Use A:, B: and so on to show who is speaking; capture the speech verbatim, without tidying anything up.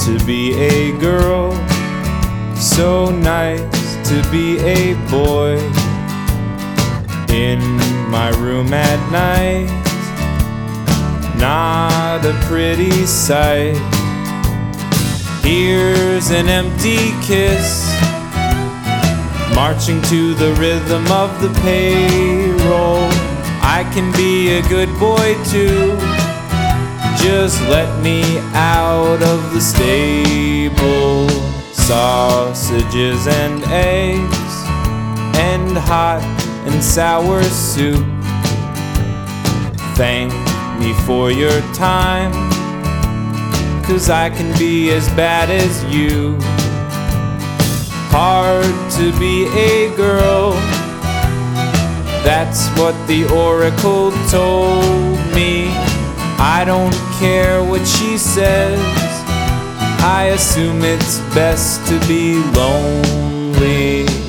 A: to be a girl, so nice to be a boy. In my room at night, not a pretty sight. Here's an empty kiss, marching to the rhythm of the payroll. I can be a good boy too, just let me out of the stable. Sausages and eggs and hot and sour soup. Thank me for your time, 'cause I can be as bad as you. Hard to be a girl, that's what the oracle told me. I don't care what she says, I assume it's best to be lonely.